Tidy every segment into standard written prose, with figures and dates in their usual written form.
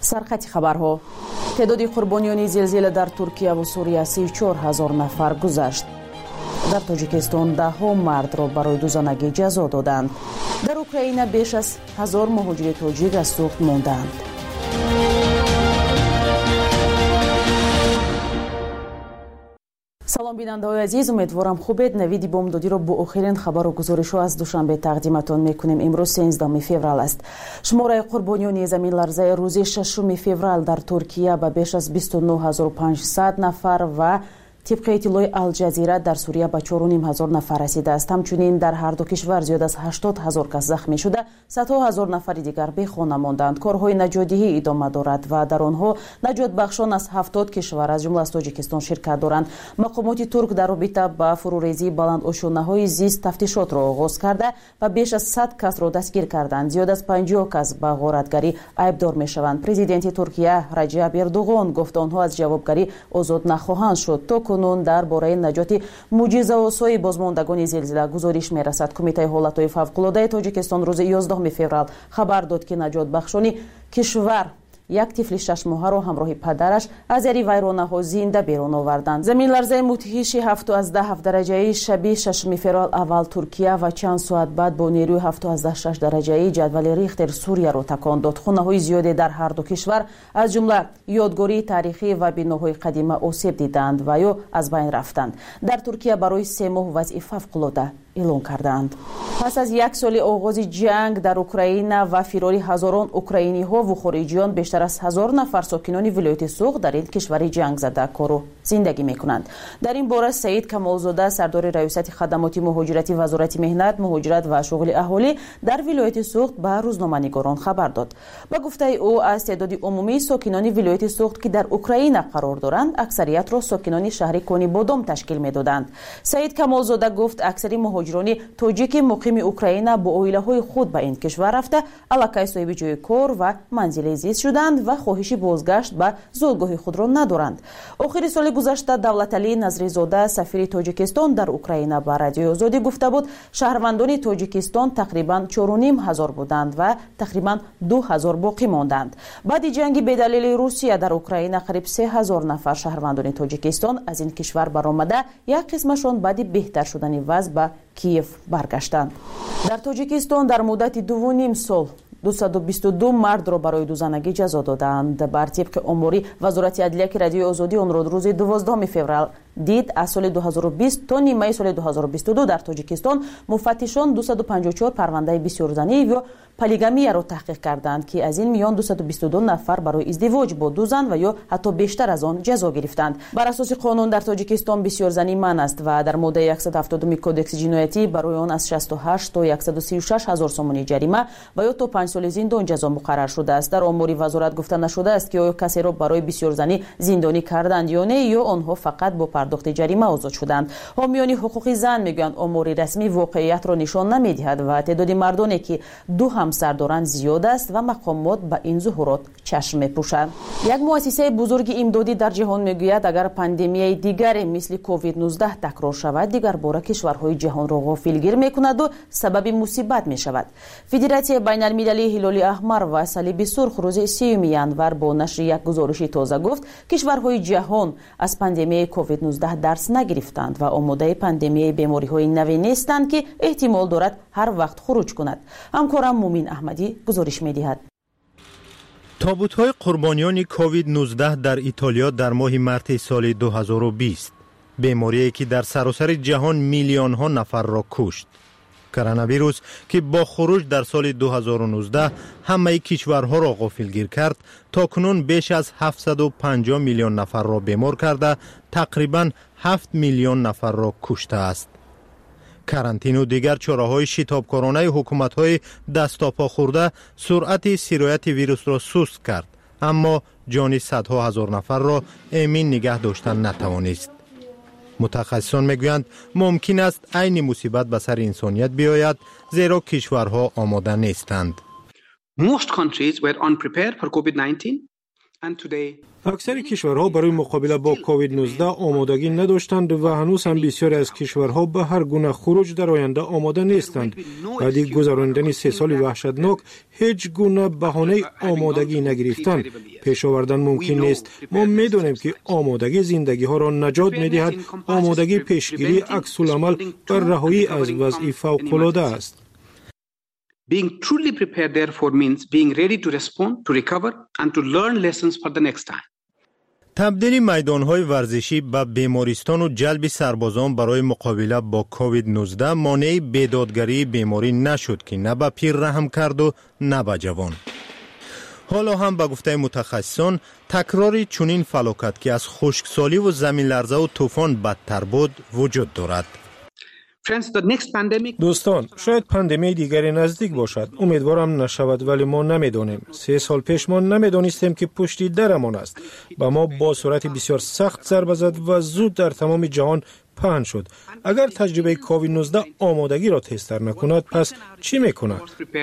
سرخط خبرها. تعداد قربانیان زلزله در ترکیه و سوریه 34,000 نفر گذشت. در تاجیکستان 10 مرد را برای دوزانگی جزا دادند. در اوکراین بیش از 1000 مهاجر تاجیک از سوخت ماندند. سلام بیننده عزیز، امیدوارم خوبید. نوید بامدادی را با آخرین خبر و گزارش ها از دوشنبه تقدیمتان میکنیم. امروز 13 فوریه است. شماره قربانیان زمین لرزه روز 6 فوریه در ترکیه به بیش از 29500 نفر و طبق اطلاع الجزیره در سوریه به 4,500 نفر رسیده است. همچنین در هر دو کشور زیاد از 80,000 کس زخمی شده، صدها هزار نفر دیگر بی خانه ماندند. کارهای نجاتدهی ادامه دارد و در آنها نجات بخشان از 70 کشور از جمله از تاجیکستان شرکت دارند. مقامات ترک در رابطه با فروریزی بلندآشانه‌های زیست تفتیشات را آغاز کرده و بیش از 100 کس را دستگیر کردند. زیاد از 50 کس به غارتگری ایبدار میشوند. پرزیدنت ترکیه رجب اردوغان گفت آنها از جوابگری آزاد نخواهند شد. تا کنون درباره نجات معجزه‌آسای بازماندگان زلزله گزارش می‌رسد. کمیته حالت‌های فوق‌العاده تاجیکستان روز 11 فوریه خبر داد که نجات بخشانی کشور یک طفل 6 ماهه را همراه پدرش از زیر ویرانه‌ها زنده بیرون آوردند. زمین لرزه مدهش 7.7 درجه‌ای شب 6 فوریه اول ترکیه و چند ساعت بعد با نیروی 7.6 درجه‌ای جدول ریختر سوریه را تکان داد. خانه‌های زیادی در هر دو کشور از جمله یادگاری تاریخی و بناهای قدیمی آسیب دیدند و یا از بین رفتند. در ترکیه برای 3 ماه وضع فوق‌العاده اعلام کردند. پس از یک سال آغاز جنگ در اوکراین و فراری هزاران اوکراینی‌ها و خارجیان، بیشتر از 1000 نفر ساکنان ولایت سوخت در این کشور جنگ زده کار و زندگی می‌کنند. در این باره سعید کمالزاده سردار ریاست خدمات مهاجرتی وزارت مهنت، مهاجرت و شغل اهالی در ولایت سوخت به روزنامه‌نگاران خبر داد. با گفته او از تعداد عمومی ساکنان ولایت سوخت که در اوکراین قرار دارند، اکثریت را ساکنان شهر کنی بادام تشکیل می‌دادند. سعید کمالزاده گفت اکثر مهاجران تاجیک مقیم اوکراین با عائله‌های خود به این کشور رفته الکی صاحب جای کار و منزل زیست شدند و خواهش بازگشت به زادگاه خود را ندارند. آخر سال گذشته دولتعلی نظریزاده سفیر تاجیکستان در اوکراین به رادیو آزادی گفته بود شهروندان تاجیکستان تقریبا 4,500 بودند و تقریبا 2000 باقی ماندند. بعد جنگ به دلیل روسیه در اوکراین قریب 3000 نفر شهروندان تاجیکستان از این کشور برآمده، یک قسمشان بعد بهتر شدن وضع به کیف برگشتند. در تاجیکستان در مدت 2.5 سال 222 مرد را برای دوزانگی جزا دادند. بر طبق آماری وزارت عدلیه که رادیو آزادی آن را روز 12 فوریه دید، از سال 2020 تا نیمه سال 2022 در تاجیکستان مفتشان 254 پرونده بسیارزنی و پلیگامی را تحقیق کردند که از این میان 222 نفر برای ازدواج با دو زن و یا حتی بیشتر از آن جزا گرفتند. بر اساس قانون در تاجیکستان بسیارزنی منع است و در ماده 170 کدکس جنایتی برای آن از 68 تا 136 هزار سومانی جریمه و یا تا 5 سال زندان جزا مقرر شده است. در آمار وزارت گفته نشده است که آیا کسی را برای بسیارزنی زندانی کردند یا نه، یا آنها فقط با پرداخت جریمه آزاد شدند. حامیان حقوق زن میگویند آمار رسمی واقعیت را نشان نمیدهد و تعداد مردانی که دو همسر دارند زیاد است و مقامات به این ظهورات چشم میپوشند. یک مؤسسه بزرگ امدادی در جهان میگوید اگر پاندمی دیگری مثل کووید 19 تکرار شود، دیگر باره کشورهای جهان را غافلگیر میکند و سبب مصیبت میشود. فدراسیون بین المللی هلال احمر و صلیب سرخ روز 3 ینور با نشر یک گزارش تازه گفت کشورهای جهان از پاندمی کووید 19 درس نگرفتند و آماده پاندمی بیماری‌های نوی نیستند که احتمال دارد هر وقت خروج کند. همکارم مومین احمدی گزارش می‌دهد. تابوت‌های قربانیان کووید 19 در ایتالیا در ماه مارس سال 2020، بیماری که در سراسر جهان میلیون‌ها نفر را کشت. کرونا ویروس که با خروج در سال 2019 همه کشورها را غافلگیر کرد، تاکنون بیش از 750 میلیون نفر را بیمار کرده، تقریباً 7 میلیون نفر را کشته است. کرانتین و دیگر چاره‌های شتابکارانه حکومت‌های دستاپا خورده سرعت سرایت ویروس را سست کرد، اما جان صدها هزار نفر را امین نگه داشتن نتوانست. متخصصان میگویند ممکن است عین مصیبت به سر انسانیت بیاید، زیرا کشورها آماده نیستند. Most countries were unprepared for COVID-19. اکثر کشورها برای مقابله با کووید 19 آمادگی نداشتند و هنوز هم بسیاری از کشورها به هر گونه خروج در آینده آماده نیستند. بعد گذراندن 3 سال وحشتناک هیچ گونه بهانه آمادگی نگرفتن پیش آوردن ممکن نیست. ما میدونیم که آمادگی زندگی ها را نجات میدهد. آمادگی پیشگیری عکس العمل بر رهایی از وضع فوق العاده است. Being truly prepared therefore means being ready to respond, to recover and to learn lessons for the next time. تبدیل میدان‌های ورزشی به بیمارستان و جلب سربازان برای مقابله با کووید 19 مانع بیدادگری بیماری نشد که نه به پیر رحم کرد و نه به جوان. حالا هم به گفته متخصصان تکرار چنین فلاکت که از خشکسالی و زمین لرزه و طوفان بدتر بود وجود دارد. دوستان، شاید پاندمی دیگری نزدیک باشد. امیدوارم نشود ولی ما نمیدانیم. 3 سال پیش ما نمیدانستیم که پشت درمان است. با ما با صورت بسیار سخت ضربه زد و زود در تمام جهان پهن شد. اگر تجربه کووید 19 آمادگی را تستر نکند پس چی میکند؟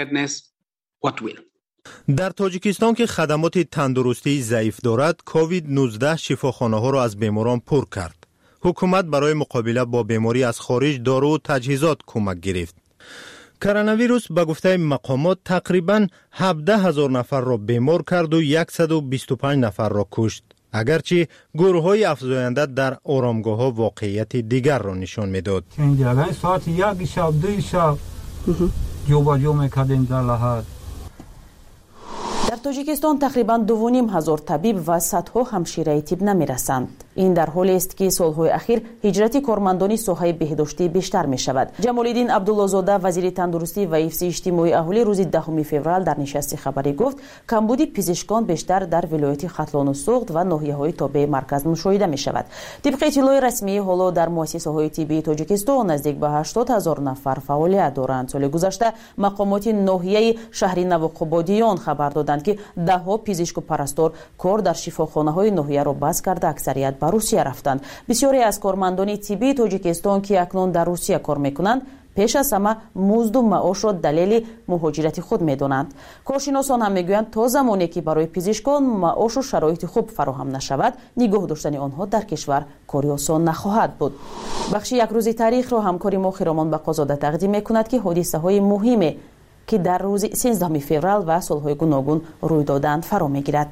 در تاجیکستان که خدمات تندرستی ضعیف دارد، کووید 19 شفاخانه ها را از بیماران پر کرد. حکومت برای مقابله با بیماری از خارج دارو و تجهیزات کمک گرفت. کرونا ویروس به گفته مقامات تقریباً 17,000 نفر را بیمار کرد و 125 نفر را کشت. اگرچه گروه‌های افزاینده در آرامگاه‌ها واقعیت دیگر را نشان می‌داد. ساعت 1 شب 2 شب جوباجو می‌کردیم در لحد. در تاجیکستان تقریباً 2,500 طبیب و صدها همشیره طب نمی‌رسند. این در حالی است که سالهای اخیر هجرت کارمندان ساحه بهداشتی بیشتر می شود. جمال‌الدین عبدالله‌زاده وزیر تندرستی و حفظ اجتماعی اهالی روز 10 فوریه در نشست خبری گفت کمبود پزشکان بیشتر در ولایت ختلان و سوخت و ناحیه‌های تابع مرکز مشاهده می شود. طبق اطلاع رسمی حالا در مؤسسه‌های طبی تاجیکستان نزدیک به 80,000 نفر فعالیت دارند. سال گذشته مقامات ناحیه شهر نوقبادیان خبر دادند که ده‌ها پزشک و پرستار کار در شفاخانه‌های ناحیه را بس کرده اکثریت به روسیه رفتند. بسیاری از کارمندان طبی تاجیکستان که اکنون در روسیه کار میکنند پیش از همه مزد و معاش را دلیل مهاجرت خود میدانند. کارشناسان هم میگویند تا زمانی که برای پزشکان معاش و شرایط خوب فراهم نشود نگاه داشتن آنها در کشور کاری آسان نخواهد بود. بخش یک روز تاریخ را همکاری ما خیرامان بقازاده تقدیم میکند که حادثه های مهمی که در روز 13 فوریه و سالهای گوناگون روی دادند فرا میگیرد.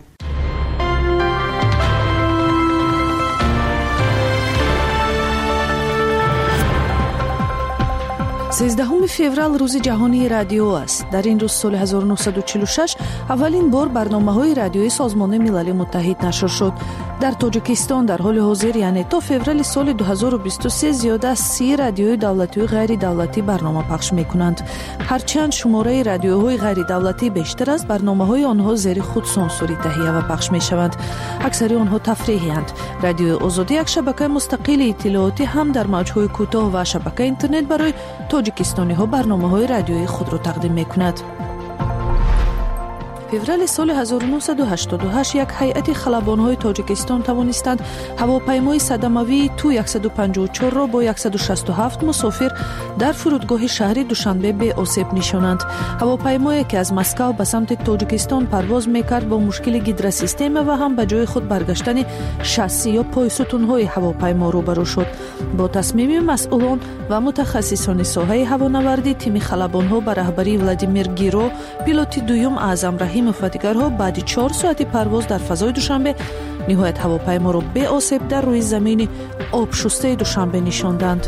13 فوریه روز جهانی رادیو است. در این روز سال 1946 اولین بار برنامه‌های رادیویی سازمان ملل متحد نشر شد. در تاجیکستان در حال حاضر یعنی تا فوریه سال 2023 زیاده از 30 رادیوی دولتی و غیر دولتی برنامه پخش می‌کنند. هرچند شماره رادیوهای غیر دولتی بیشتر است، برنامه‌های آنها زیر خود سانسوری تهیه و پخش می‌شوند. اکثر آنها تفریحی اند. رادیو آزادی یک شبکه مستقل اطلاعاتی هم در موج‌های کوتاه و شبکه اینترنت برای تاجیکستانی‌ها برنامه‌های رادیویی خود را تقدیم می‌کند. فوریه سال 1988 یک هیئت خلبان‌های تاجیکستان توانستند هواپیمای صدموی تو 154 را با 167 مسافر در فرودگاه شهر دوشنبه به آسیب نشانند. هواپیمایی که از مسکو به سمت تاجیکستان پرواز می‌کرد با مشکل گیدر سیستم و هم به جای خود برگشتن شاسی یا پای ستون‌های هواپیما روبرو شد. با تصمیم مسئولان و متخصصان ساحه هوانوردی تیم خلبان‌ها به رهبری ولادیمیر گیرو، پیلوت دوم اعظم رحیم و فتیگرها بعد 4 ساعت پرواز در فضای دوشنبه نهایت هواپیما را به آسیب در روی زمین آب شسته دوشنبه نشاندند.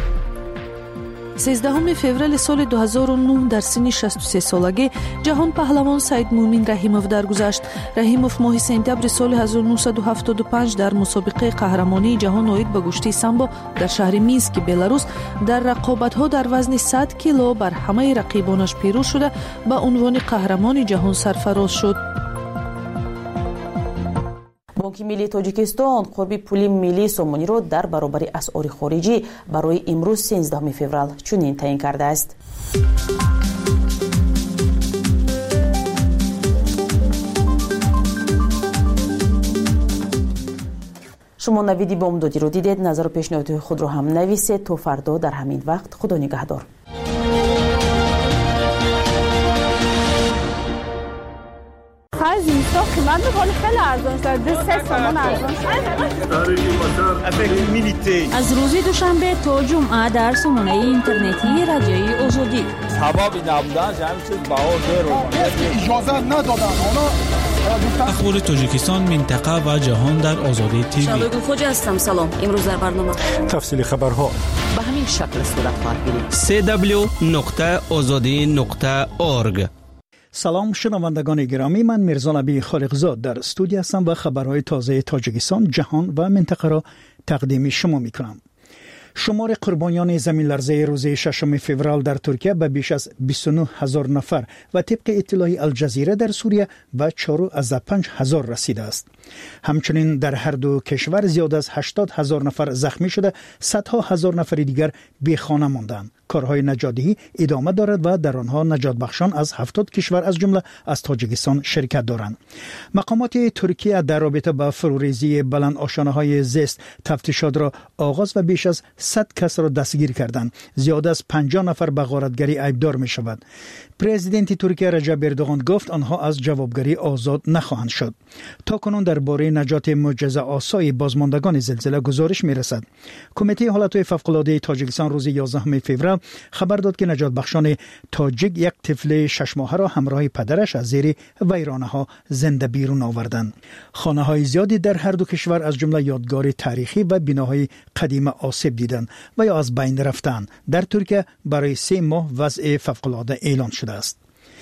13 فوریه سال 2009 در سن 63 سالگی جهان پهلوان سید مومن رحیموف درگذشت. رحیموف ماه سپتامبر سال 1975 در مسابقه قهرمانی جهان اوید به گشتی سامبو در شهر مینسک بلاروس در رقابت‌ها در وزن 100 کیلو بر همه رقیبانش پیروز شده به عنوان قهرمان جهان سرفراز شد. بانک ملی تاجیکستان قرب پول ملی سومونی را در برابر اسعار خارجی برای امروز 13 فوریه چنین تعیین کرده است. شما نویدی بامدادی رو دیدید. نظر و پیشنهادات خود رو هم نویسید. تا فردا در همین وقت خدا نگهدار. از این قیمت میکنه خیلی ارزان شده 3 تومن ارزان شده. از روز دوشنبه تا جمعه در سامانه اینترنتی رادیوی آزادی سبب نبودن همین چیز بها زیر اجازه ندادن اخبار تاجیکستان منطقه و جهان در آزادی تیوی. شبگو خوجه هستم. سلام. امروز در برنامه تفصیل خبرها به همین شکل صورت خواهد گرفت. www.azadi.org. سلام شنوندگان گرامی، من میرزا نبی خالقزاد در استودیو هستم و خبرهای تازه تاجیکستان، جهان و منطقه را تقدیم شما میکنم. شمار قربانیان زمین لرزه روز 6 فوریه در ترکیه به بیش از 29,000 نفر و طبق اطلاع الجزیره در سوریه به 4,500 رسیده است. همچنین در هر دو کشور زیاد از 80,000 نفر زخمی شده، صدها هزار نفر دیگر بی خانه ماندند. کارهای نجات‌دهی ادامه دارد و در آنها نجات بخشان از 70 کشور از جمله از تاجیکستان شرکت دارند. مقامات ترکیه در رابطه با فروریزی بلند آشانه‌های زیست تفتیشات را آغاز و بیش از 100 کس را دستگیر کردند. زیاد از 50 نفر به غارتگری ایبدار می شود. پرزیدنت ترکیه رجب اردوغان گفت آنها از جوابگری آزاد نخواهند شد. تاکنون درباره نجات معجزه آسای بازماندگان زلزله گزارش می رسد. کمیته حالتهای فوق‌العاده تاجیکستان روز 11 فوریه خبر داد که نجات بخشان تاجیک یک طفل 6 ماهه را همراه پدرش از زیر ویرانه‌ها زنده بیرون آوردند. خانه‌های زیادی در هر دو کشور از جمله یادگار تاریخی و بناهای قدیم آسیب دیدند و یا از بین رفتند. در ترکیه برای 3 ماه وضع فوق‌العاده اعلان شده است.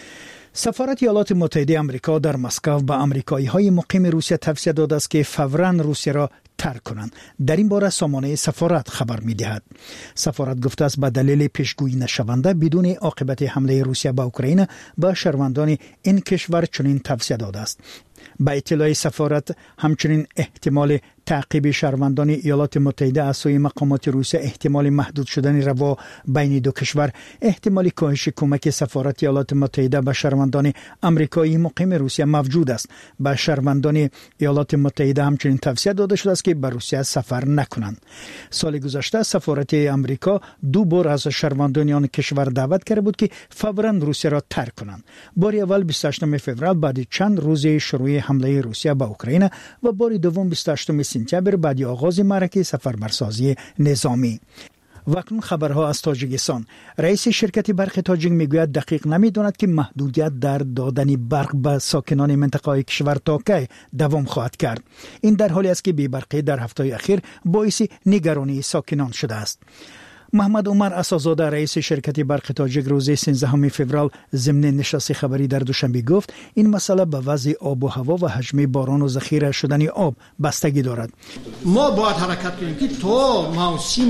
سفارت ایالات متحده آمریکا در مسکو به آمریکایی‌های مقیم روسیه توصیه داده است که فوراً روسیه را ترک کنند. در این باره سامانه سفارت خبر می‌دهد. سفارت گفته است به دلیل پیشگویی نشونده بدون عاقبت حمله روسیه به اوکراین به شهروندان این کشور چنین توصیه داده است. با اطلاع سفارت همچنین احتمال تعقیب شهروندان ایالات متحده از سوی مقامات روسیه، احتمال محدود شدن روا بین دو کشور، احتمال کاهش کمک سفارت ایالات متحده به شهروندان آمریکایی مقیم روسیه موجود است. به شهروندان ایالات متحده همچنین توصیه داده شده است که به روسیه سفر نکنند. سال گذشته سفارت آمریکا 2 بار از شهروندان آن کشور دعوت کرده بود که فوراً روسیه را ترک کنند. بار اول 28 فوریه بعد چند روز شروع حمله روسیه به اوکراین و بار دوم 28 سپتامبر بعد آغاز معرکه سفربرسازی نظامی. واکنون خبرها از تاجیکستان. رئیس شرکت برق تاجیک میگوید دقیق نمیداند که محدودیت در دادن برق به ساکنان منطقه کشور تا کی دوام خواهد کرد. این در حالی است که بی‌برقی در هفته اخیر باعث نگرانی ساکنان شده است. محمد عمر اساس‌زاده رئیس شرکت برق تاجیک روز 13 فوریه ضمن نشست خبری در دوشنبه گفت این مسئله به وضع آب و هوا و حجم باران و ذخیره شدن آب بستگی دارد. ما باید حرکت کنیم که تا موسم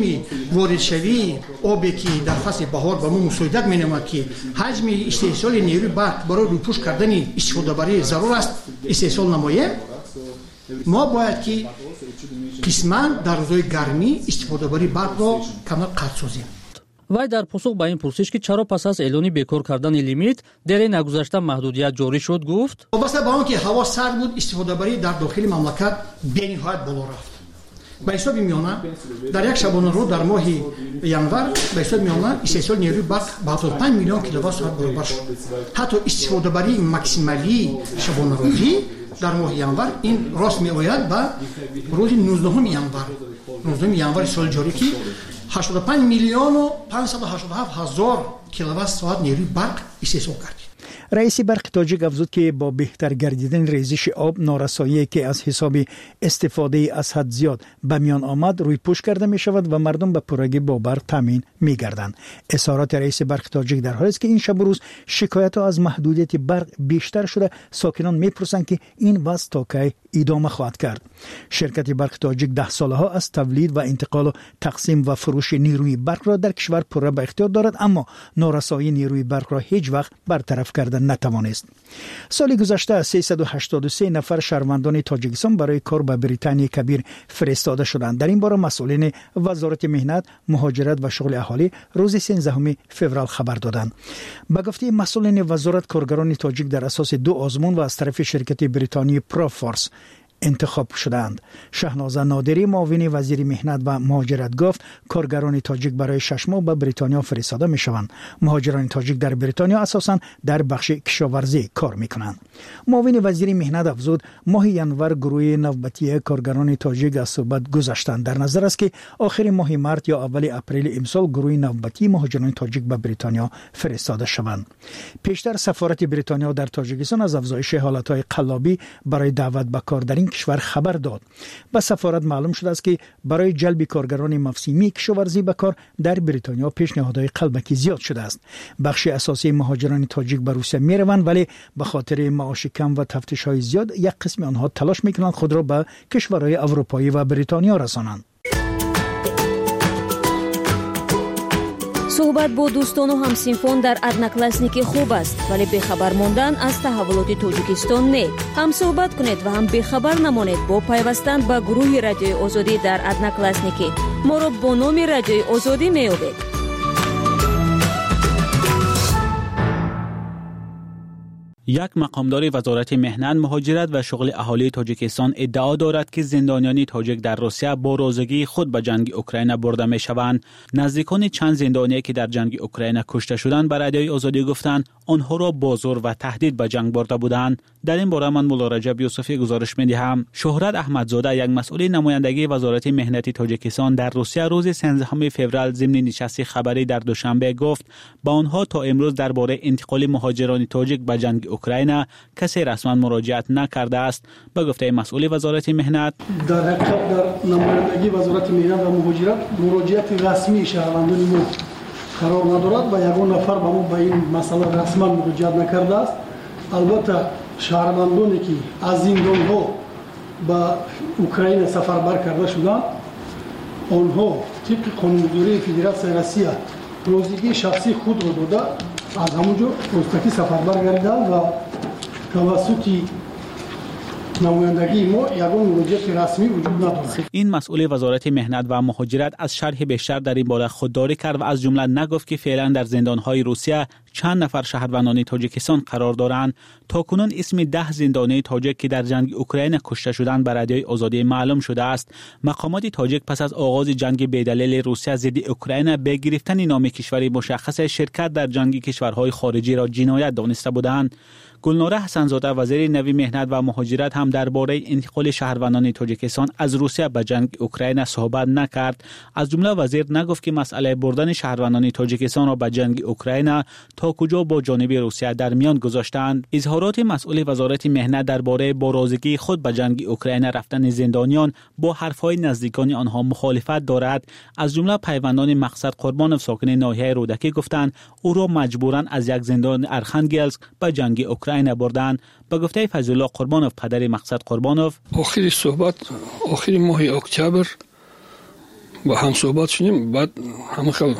واردشوی آبی که در فصل بهار به ما مساعدت می‌نماید که حجم استحصال نیروی برق برای روپوش کردن استفاده بری ضرور است استحصال نماید. ما باید که قسما در روزهای گرمی استفاده بری برق را کمتر قطع سازیم. وای در پاسخ به این پرسش که چرا پس از اعلان بیکار کردن لیمیت در نگذشته محدودیت جاری شد گفت وابسته به آنکه هوا سرد بود استفاده بری در داخل مملکت بی‌نهایت بالا رفت. به حساب میانه در یک شبانه روز در ماه ینور به حساب میانه استحصال نیروی برق به 75 میلیون کیلووات ساعت برابر شد. حتی استفاده بری ماکسیمالی شبانه روزی در ماه ینور این راست می آید به روز 19 ینور سال جاری که 85 میلیون و 587 هزار کیلووات ساعت نیروی برق استحصال کردیم. رئیس برق تاجیک افزود که با بهتر گردیدن ریزش آب نارسایی که از حساب استفاده از حد زیاد به میان آمد روی پوش کرده می شود و مردم به پرگی با برق تامین می گردند. اظهارات رئیس برق تاجیک در حالی است که این شب و روز شکایت ها از محدودیت برق بیشتر شده. ساکنان می پرسند که این وضع تا کی ادامه خواهد کرد. شرکت برق تاجیک 10 ساله ها از تولید و انتقال و تقسیم و فروش نیروی برق را در کشور پره به اختیار دارد، اما نارسایی نیروی برق را هیچ وقت برطرف کردن نتوانست. سال گذشته 383 نفر شهروندان تاجیکستان برای کار به بریتانیا کبیر فرستاده شدند. در این باره مسئولین وزارت مهنت، مهاجرت و شغل اهالی روز 13 فوریه خبر دادند. به گفته مسئولین وزارت، کارگران تاجیک در اساس 2 آزمون و از طرف شرکت بریتانیایی پروفورس انتخاب شدند. شهنازه نادری معاون وزیر مهنت و مهاجرت گفت کارگران تاجیک برای 6 ماه به بریتانیا فرستاده می شوند. مهاجران تاجیک در بریتانیا اساساً در بخش کشاورزی کار می کنند. معاون وزیر مهنت افزود ماه ینور گروه نوبتی کارگران تاجیک از صحبت گذشتند. در نظر است که آخر ماه مارس یا اول اپریل امسال گروه نوبتی مهاجران تاجیک به بریتانیا فرستاده شوند. پیشتر سفارت بریتانیا در تاجیکستان از افزایش حالتهای قلابی برای دعوت به کار در این کشور خبر داد. به سفارت معلوم شده است که برای جلب کارگران موسمی کشاورزی به کار در بریتانیا پیشنهادهای قلبکی زیاد شده است. بخش اساسی مهاجران تاجیک به روسیه می روند، ولی به خاطر معاش کم و تفتیش های زیاد یک قسم آنها تلاش می کنند خود را به کشورهای اروپایی و بریتانیا رسانند. صحبت با دوستان و همسینفان در ادناکلاسنیکی خوب است، ولی بخبر موندن از تحولات تاجیکستان نه. هم صحبت کنید و هم بخبر نمانید با پیوستن به گروه رادیوی آزادی در ادناکلاسنیکی. ما را با نام رادیوی آزادی می‌یابید. یک مقامدار وزارت مهنت، مهاجرت و شغل اهالی تاجیکستان ادعا دارد که زندانیان تاجیک در روسیه با رازگی خود به جنگ اوکراین برده می شوند. نزدیکان چند زندانی که در جنگ اوکراین کشته شدند به رادیوی آزادی گفتند آنها را با زور و تهدید به جنگ برده بودند. در این باره من مولا رجب یوسفی گزارش می دهم. شهرت احمدزاده، یک مسئول نمایندگی وزارت مهنت تاجیکستان در روسیه، روز 13 فوریه ضمن نشست خبری در دوشنبه گفت با آنها تا امروز درباره انتقال مهاجران تاجیک به جنگ اوکراین کسی رسما مراجعت نکرده است. به گفته مسئول وزارت مهنت، در حقیقت در نمایندگی وزارت مهنت و مهاجرت مراجعت رسمی شهروندان ما قرار ندارد و یگان نفر با ما به این مسئله رسما مراجعت نکرده است. البته شهروندانی که از زندان‌ها به اوکراین سفربر کرده شدند آنها طبق قانونگذاری فدراسیون روسیه روزگی شخصی خود را داده از همونجا روستکی سفربر گردیدند و توسط نمایندگی ما یگان مراجعت رسمی وجود ندارد. این مسئول وزارت مهنت و مهاجرت از شرح بیشتر در این باره خودداری کرد و از جمله نگفت که فعلا در زندان‌های روسیه چند نفر شهروندان تاجیکستان قرار دارند. تاکنون اسم 10 زندانی تاجیک که در جنگ اوکراین کشته شدند به رادیوی آزادی معلوم شده است. مقامات تاجیک پس از آغاز جنگ بی‌دلیل روسیه ضد اوکراین به گرفتن نام کشوری مشخص شرکت در جنگ کشورهای خارجی را جنایت دانسته بودند. گلناره حسن‌زاده، وزیر نوی مهنت و مهاجرت، هم درباره انتقال شهروندان تاجیکستان از روسیه به جنگ اوکراین صحبت نکرد. از جمله وزیر نگفت که مسئله بردن شهروندان تاجیکستان را به جنگ اوکراین تا کجا با جانب روسیه در میان گذاشتند. اظهارات مسئول وزارت مهنت درباره با رازگی خود به جنگ اوکراین رفتن زندانیان با حرفهای نزدیکان آنها مخالفت دارد. از جمله پیوندان مقصد قربانوف ساکن ناحیه رودکی گفتند او را مجبوراً از یک زندان ارخنگلسک به جنگ اوکراین بردن. به گفته فضلالله قربانوف، پدر مقصد قربانوف، آخری صحبت آخری ماه اکتبر با هم صحبت شدیم. بعد همه خیلی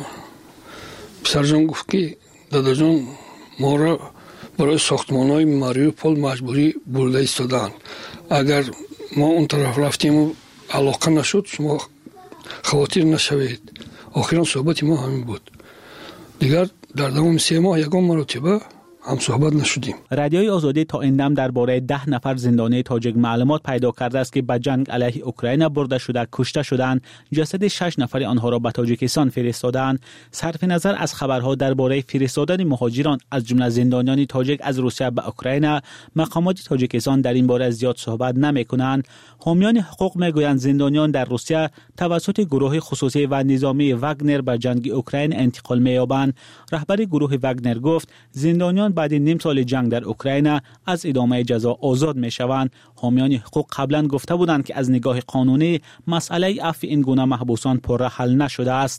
سرجان گفت که داداجان ما را برای ساختمان‌های ماریوپول مجبوری برده ایستادند. اگر ما اون طرف رفتیم و علاقه نشد شما خاطر نشوید. آخرین صحبت ما همین بود. دیگر در دوام 3 ماه یکم مرتبه هم صحبت نشدیم. رادیوی آزادی تا این دم درباره 10 نفر زندانی تاجیک معلومات پیدا کرده است که به جنگ علیه اوکراین برده شده کشته شدند. جسد 6 نفر آنها را به تاجیکستان فرستادند. صرف نظر از خبرها درباره فرستادن مهاجران از جمله زندانیان تاجیک از روسیه به اوکراین، مقامات تاجیکستان در این باره زیاد صحبت نمی‌کنند. حامیان حقوق میگویند زندانیان در روسیه توسط گروه خصوصی و نظامی واگنر به جنگ اوکراین انتقال می‌یابند. رهبر گروه واگنر گفت زندانیان بعد نیم سال جنگ در اوکراین از ادامه جزا آزاد میشوند. حامیان حقوق قبلا گفته بودند که از نگاه قانونی مسئله عفو این گونه محبوسان پرراه حل نشده است.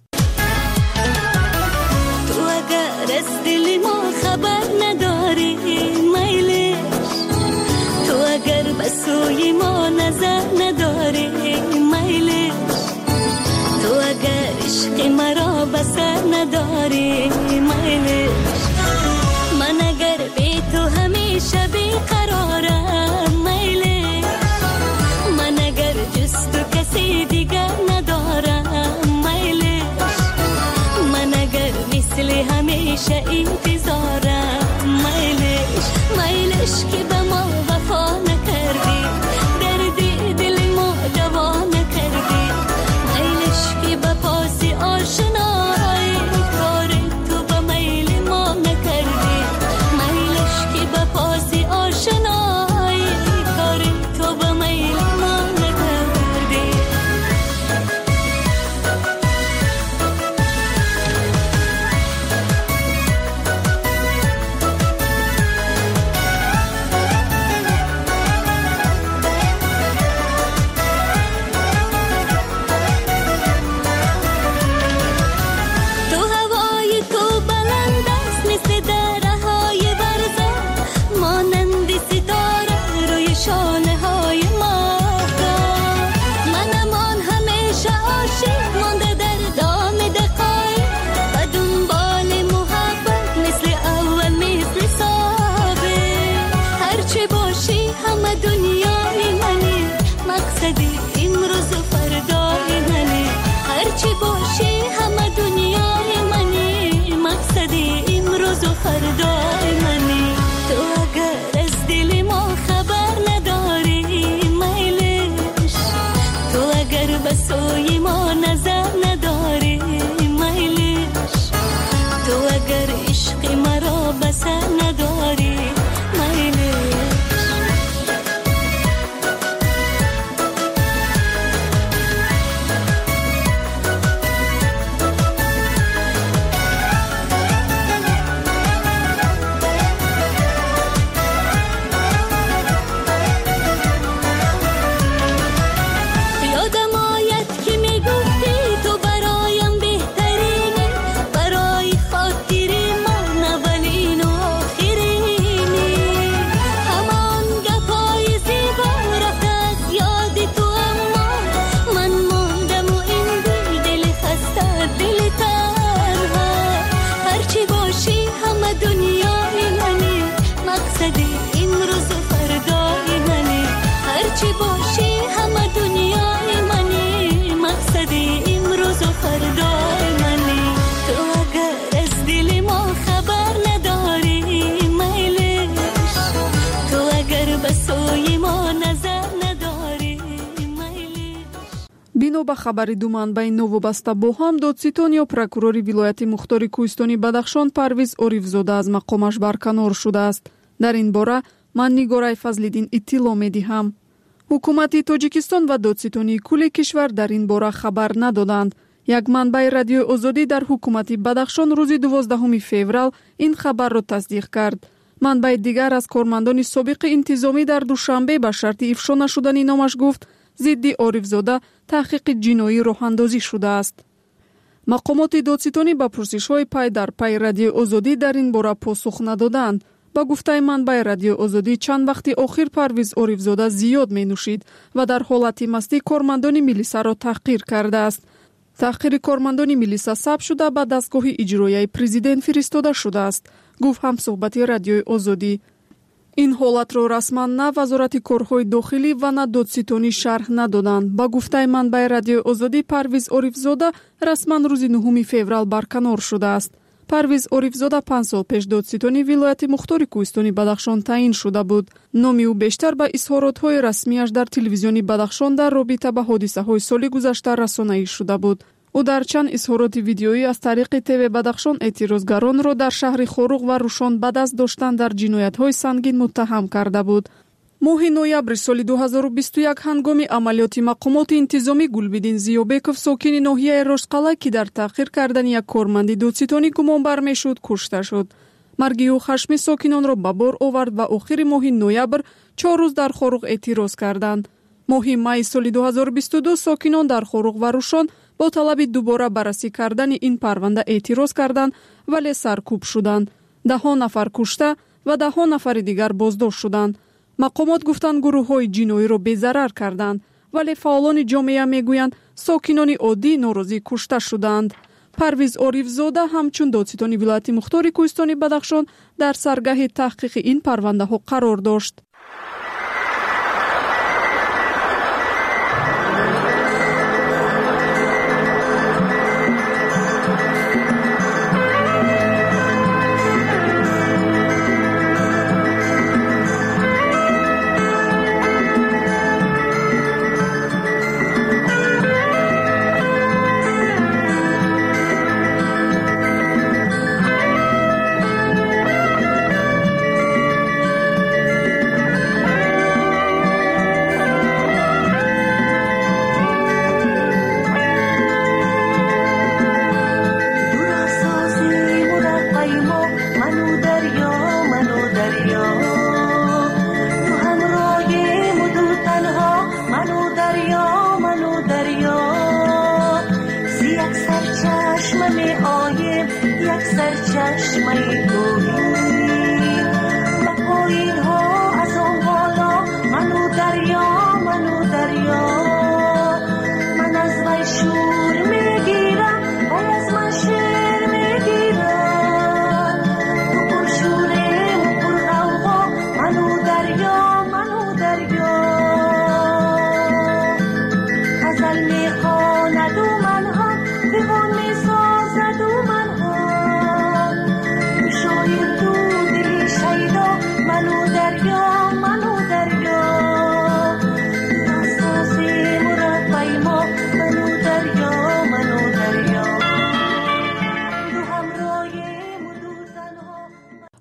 تو اگر از دل ما خبر نداری میلش، تو اگر به سوی ما نظر نداری میلش، تو اگر عشق مرا بسر نداری میلش، من اگر بی تو همیشه بیقرارم میلش، من اگر جز تو کسی دیگر ندارم میلش، من اگر مثل همیشه انتظارم میلش، میلش که به ما وفا نکردی، دردی مقصدی امروز و فردای منی هرچی باشی همه دنیای منی مقصدی امروز و فردای منی تو اگر از دل ما خبر نداری میلش تو اگر به سوی ما نظر نداری میلش تو اگر عشق مرا بسر نداری ба хабари ду манбаи новобаста бо ҳам додситон ё прокурори вилояти мухтори кӯҳистони Бадахшон Парвиз Орифзода аз мақомаш барканор шудааст. дар ин бора ман Нигораи Фазлиддин иттилоъ медиҳам. ҳукумати Тоҷикистон ва додситони кулли кишвар дар ин бора хабар надоданд. як манбаи радиои озодӣ дар ҳукумати Бадахшон рӯзи 12 феврал ин хабарро тасдиқ кард. манбаи дигар аз кормандони собиқи интизомӣ дар душанбе ба шарти ифшо нашудани номаш гуфт зидди Орифзода таҳқиқи ҷиноӣ роҳандозӣ шудааст. мақомоти додситонӣ ба пурсишҳои пай дар пай радиои озодӣ дар ин бора посух надоданд. ба гуфтаи манбаи радиои озодӣ чанд вақти охир Парвиз Орифзода зиёд менӯшид ва дар ҳолати мастӣ кормандони милисаро таҳқир кардааст. таҳқири кормандони милиса сабт шуда ба дастгоҳи иҷроияи президент фиристода шудааст, гуфт ҳамсуҳбати радиои озодӣ. ин ҳолатро расман на вазорати корҳои дохилӣ ва на додситонӣ шарҳ надоданд. ба гуфтаи манбаи радиои озодӣ Парвиз Орифзода расман рӯзи 9 феврал барканор шудааст. Парвиз Орифзода 5 сол пеш додситони вилояти мухтори кӯҳистони Бадахшон таъин шуда буд. номи ӯ бештар ба изҳоротҳои расмияш дар телевизиони Бадахшон дар робита ба ҳодисаҳои соли гузашта расонаӣ шуда буд. ӯ дар чанд изҳороти видеоӣ аз тариқи ТВ Бадахшон эътирозгаронро дар шаҳри Хоруғ ва Рӯшон ба даст доштан дар ҷиноятҳои сангин муттаҳам карда буд. моҳи ноябри соли 2021 ҳангоми амалиёти мақомоти интизомӣ Гулбидин Зиёбеков сокини ноҳияи Рошқала ки дар таъқир кардани як корманди додситонӣ гумонбар мешуд кушта шуд. марги ӯ хашми сокинонро ба бор овард ва охири моҳи ноябр 4 рӯз дар Хоруғ эътироз карданд. моҳи майи соли 2022 сокинон дар Хоруғ ва Рӯшон бо талаби дубора баррасӣ кардани ин парванда эътироз карданд, вале саркӯб шуданд. 10 нафар кушта ва 10 нафари дигар боздошт шуданд. мақомот гуфтанд гурӯҳҳои ҷиноиро безарар карданд, вале фаъолони ҷомеа мегӯянд сокинони оддӣ норозӣ кушта шуданд. Парвиз Орифзода ҳамчун додситони вилояти мухтори кӯҳистони Бадахшон дар саргаҳи таҳқиқи ин парвандаҳо қарор дошт.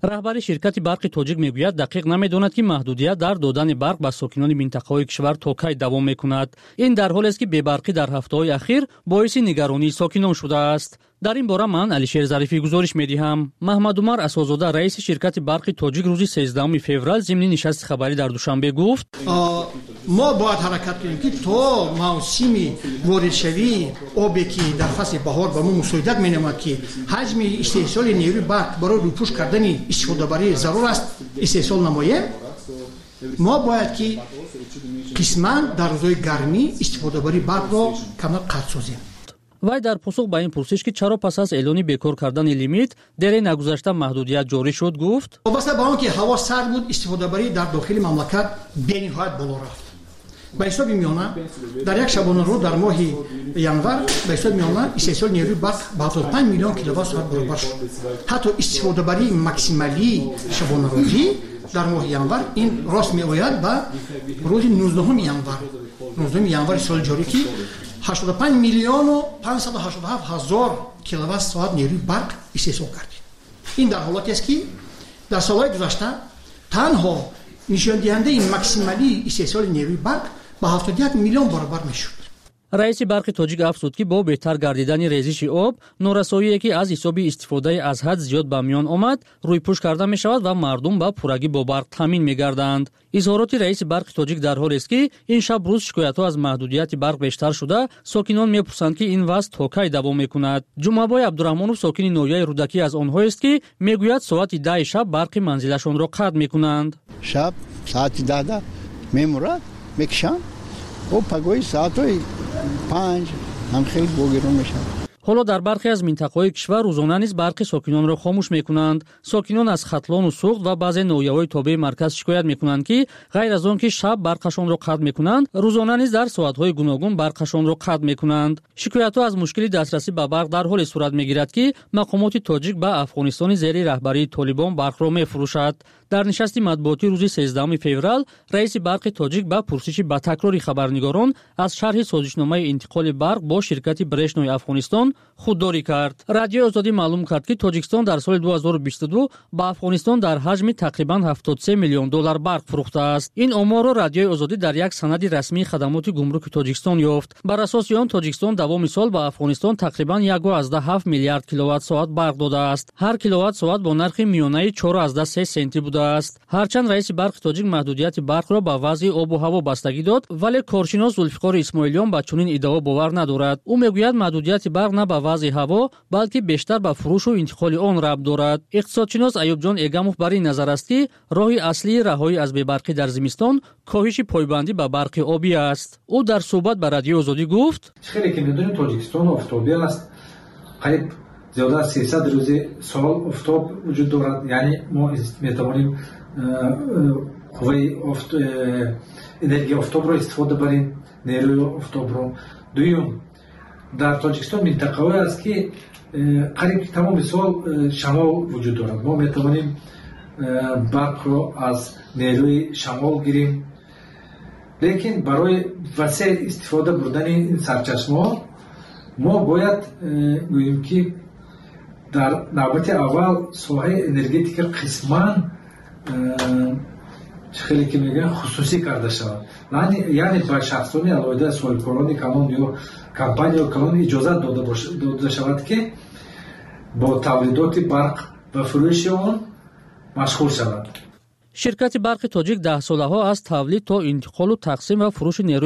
раҳбари ширкати барқи тоҷик мегӯяд дақиқ намедонад ки маҳдудият дар додани барқ ба сокинони минтақаҳои кишвар то кай давом мекунад. Ин дар ҳолест ки бебарқӣ дар ҳафтаҳои ахир боиси нигаронии сокинон шудааст. дар ин бора ман Алишер Зарифӣ гузориш медиҳам. Маҳмадумар Асозода раиси ширкати барқи тоҷик рӯзи 13 феврал зимни нишасти хабарӣ дар Душанбе гуфт: мо бояд ҳаракат кунем ки то мавсими воридшавии обе ки дар фасли баҳор ба мо мусоидат менамояд ки ҳаҷми истеҳсоли нерӯи барқ барои рӯйпӯш кардани истифодабарӣ зарур аст истеҳсол намоем. мо бояд ки қисман дар рӯзҳои гармӣ истифодабарии барқро камак қатъ созем. вай дар посух ба ин пурсиш ки чаро пас аз эълони бекор кардани лимит дере нагузашта маҳдудият ҷорӣ шуд гуфт: вобаста ба он ки ҳаво сард буд истифодабарӣ дар дохили мамлакат бениҳоят боло рафт. ба ҳисоби миёна дар як шабонарӯз дар моҳи январ ба ҳисоби миёна истеҳсоли нерӯи барқ ба 75 миллион киловатт-соат баробар шуд. ҳатто истифодабарии максималии шабонарӯзӣ дар моҳи январ ин рост меояд ба рӯзи 19 январи соли ҷорӣ ки 85 миллиону 587 ҳазор киловатт-соат нерӯи барқ истеҳсол кардем. ин дар ҳолате аст ки дар солҳои гузашта танҳо нишондиҳандаи максималии истеҳсоли нерӯи барқ ба 71 миллион баробар мешуд. раиси барқи тоҷик афзуд ки бо беҳтар гардидани резиши об норасоие ки аз ҳисоби истифодаи аз ҳад зиёд ба миён омад рӯйпӯш карда мешавад ва мардум ба пуррагӣ бо барқ таъмин мегарданд. изҳороти раиси барқи тоҷик дар ҳолест ки ин шаб рӯз шикоятҳо аз маҳдудияти барқ бештар шуда сокинон мепурсанд ки ин вазъ то кай давом мекунад. ҷумъабой Абдураҳмонов сокини ноҳияи рӯдакӣ аз онҳоест ки мегӯяд соати 10 шаб барқи манзилашонро қатъ мекунанд. шаб соати 10 мемурад мекишанд о пагои соатҳои 5 ҳам хеле богирон мешавад. ҳоло дар бархе аз минтақаҳои кишвар рӯзона низ барқи сокинонро хомӯш мекунанд. сокинон аз хатлону суғд ва баъзе ноҳияҳои тобеи марказ шикоят мекунанд ки ғайр аз он ки шаб барқашонро қатъ мекунанд рӯзона низ дар соатҳои гуногун барқашонро қатъ мекунанд. шикоятҳо аз мушкили дастрасӣ ба барқ дар ҳоле сурат мегирад ки мақомоти тоҷик ба Афғонистони зери раҳбарии Толибон барқро мефурӯшад. дар нишасти матбуотӣ рӯзи 13 феврал раиси барқи тоҷик ба пурсиши ба такрори хабарнигорон аз шарҳи созишномаи интиқоли барқ бо ширкати Брешнои Афғонистон худдорӣ кард. радиои озодӣ маълум кард ки Тоҷикистон дар соли 2022 ба Афғонистон дар ҳаҷми тақрибан 73 миллион доллар барқ фурӯхтааст. ин оморро радиои озодӣ дар як санади расмии хадамоти гумруки Тоҷикистон ёфт. бар асоси он Тоҷикистон давоми сол ба Афғонистон тақрибан 1.7 миллиард киловатт-соат барқ додааст. ҳар киловатт-соат бо нархи миёнаи 4.3 сенти будааст. ҳарчанд раиси барқи тоҷик маҳдудияти барқро ба вазъи обу ҳаво бастагӣ дод, вале коршинос Зулфиқор Исмоилиён ба чунин иддао бовар надорад. ӯ мегӯяд маҳдудияти барқ на ба вазъи ҳаво, балки бештар ба фурӯшу интиқоли он рабт дорад. иқтисодшинос Айюбҷон Эгамов бар ин назар аст ки роҳи аслии раҳоӣ аз бебарқӣ дар зимистон коҳиши пойбандӣ ба барқи обӣ аст. ӯ дар суҳбат ба радиои озодӣ гуфт: хеле ки медонем Тоҷикистон офтобӣ аст. қариб зиёда аз 300 рӯзи сол офтоб вуҷуд дорад. яъне мо метавонем қувваи энергияи офтобро истифода барем, нерӯи офтобро. дуюм, дар Тоҷикистон минтақаҳое аст ки қариб тамоми сол шамол вуҷуд дорад. мо метавонем барқро аз нерӯи шамол гирем. лекин барои васеъ истифода бурдани ин сарчашмаҳо мо бояд гӯем ки дар навбати аввал соҳаи энергетика қисман хеле ки мегӯям хусусӣ карда шавад. яъне ба шахсони алоҳида соҳибкорони калон ё компанияи калон иҷозат дода шавад ки бо тавлидоти барқ ва фурӯши он машғул шавад. ширкати барқи тоҷик 10 солаҳо аз тавлид то интиқолу тақсим ва фурӯши нерӯи